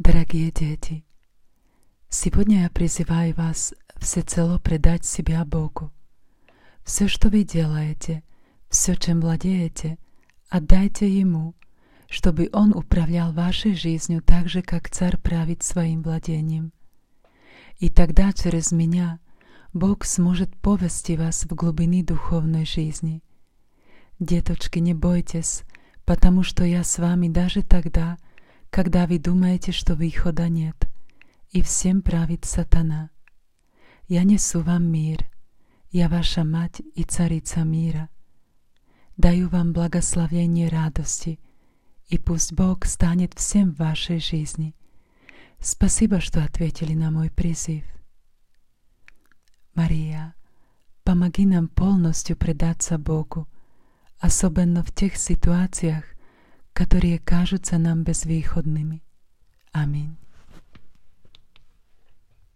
Дорогие дети, сегодня я призываю вас всецело предать себя Богу. Все, что вы делаете, все, чем владеете, отдайте Ему, чтобы Он управлял вашей жизнью так же, как царь правит своим владением. И тогда через меня Бог сможет повести вас в глубины духовной жизни. Деточки, не бойтесь, потому что я с вами даже тогда, когда вы думаете, что выхода нет, и всем правит сатана. Я несу вам мир, я ваша мать и царица мира. Даю вам благословение радости, и пусть Бог станет всем в вашей жизни. Спасибо, что ответили на мой призыв. Мария, помоги нам полностью предаться Богу, особенно в тех ситуациях, которые кажутся нам безвыходными. Аминь.